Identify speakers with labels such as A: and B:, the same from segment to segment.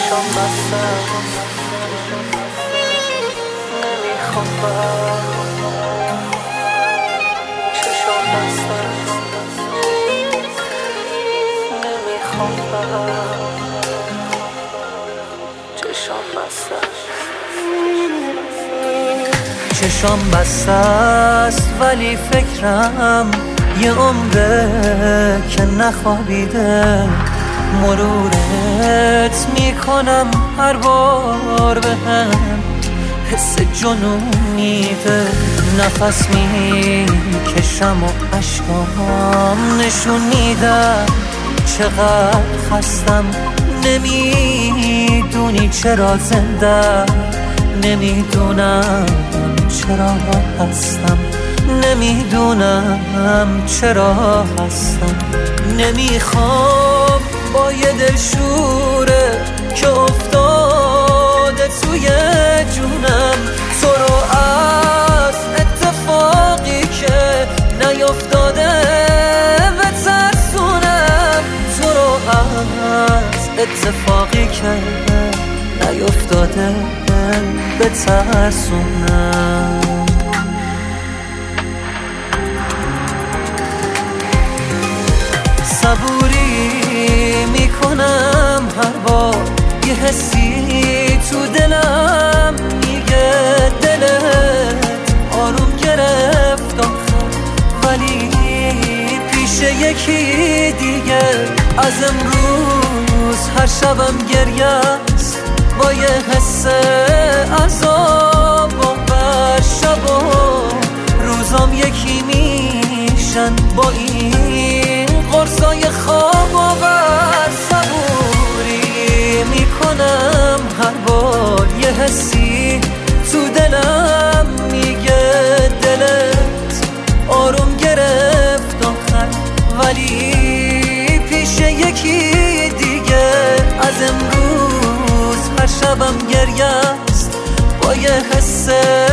A: چشم بسته نمیخوام چشم بسته نمیخوام چشم بسته چشم بسته است ولی فکرم یه عمره که نخوابیده مرورت میکنم هر بار بهم حس جنون میده نفس میکشم و اشکام نشون میدم چقدر خستم نمیدونی چرا زنده نمیدونم چرا هستم نمیدونم چرا هستم نمیخوام با یه دلشوره که افتاده توی جونم تو رو از اتفاقی که نیفتاده بترسونم تو رو از اتفاقی که نیفتاده بترسونم صبوری میکنم هر بار یه حسی تو دلم میگه دلت آروم گرفت آخر ولی پیش یکی دیگه از امروز هر شبم گریه است با یه حس عذاب و بر شب و روزام یکی میشن با این قرصای خواب آور صبوری میکنم هر بار یه حسی تو دلم میگه دلت آروم گرفت آخر ولی پیش یکی دیگه از امروز هر شبم گریه است با یه حس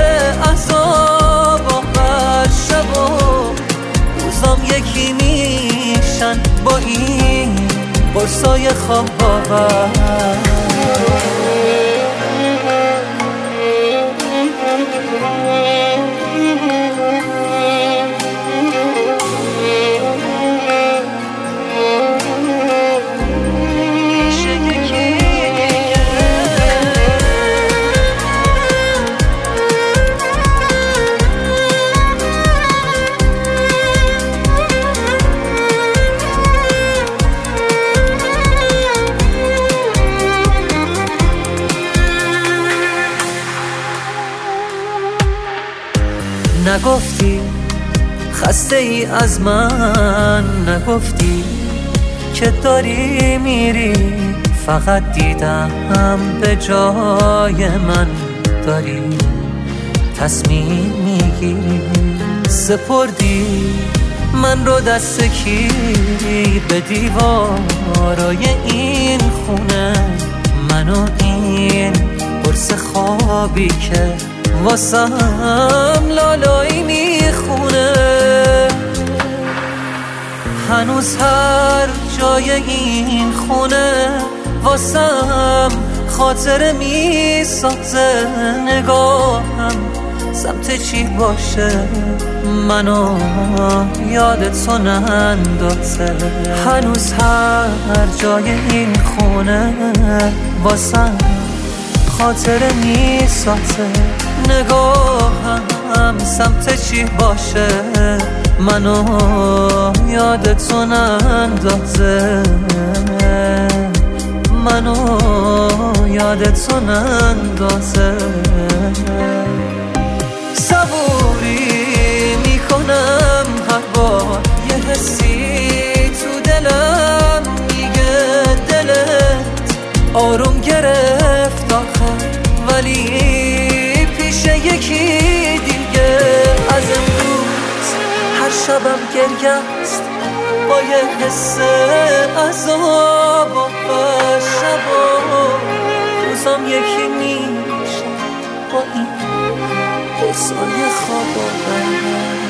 A: عذاب آخر شب و روزام یکی میشن با این قرصای خواب آور نگفتی خسته ای از من نگفتی که داری میری فقط دیدم به جای من داری تصمیم میگیری سپردی من رو دست کی به دیوارای این خونه منو این قرص خوابی که واسم لالایی میخونه هنوز هر جای این خونه واسم خاطره میسازه نگاهم سمت چی باشه منو یاد تو نندازه هنوز هر جای این خونه واسم خاطره میسازه نگاهم سمت چی باشه منو یاد تو نندازه منو یاد تو نندازه صبوری میکنم هر بار یه حسی تو دلم میگه دلت آروم گرفت آخر ولی پیش یکی دیگه از امروز هر شبم گریه است با یه حس عذاب و شب و روزم یکی میشه با این قصای خواب